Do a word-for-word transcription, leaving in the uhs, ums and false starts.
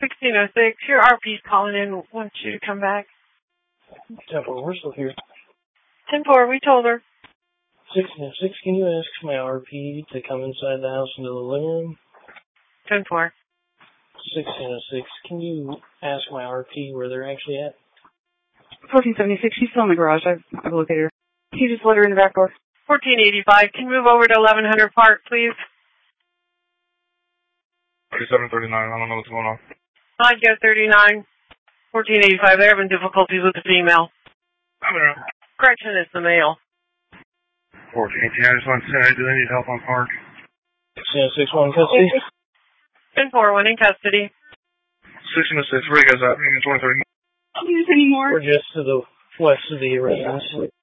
sixteen oh six, your R P's calling in, wants you to come back. ten four, we're still here. ten four, we told her. sixteen oh six, can you ask my R P to come inside the house into the living room? ten four. sixteen oh six, can you ask my R P where they're actually at? fourteen seventy-six, she's still in the garage. I've, I've located her. Can you just let her in the back door? fourteen eighty-five, can you move over to eleven hundred Park, please? thirty-seven thirty-nine, I don't know what's going on. I'd go thirty-nine. fourteen eighty-five, they're having difficulties with the female. I'm here. Gretchen is the male. fourteen eighteen, I just want to say, do they need help on Park? sixteen oh six, one in custody. ten four, one in custody. sixteen oh six, where are you guys at? twenty thirty. I'll use any more. We're just to the west of the residence.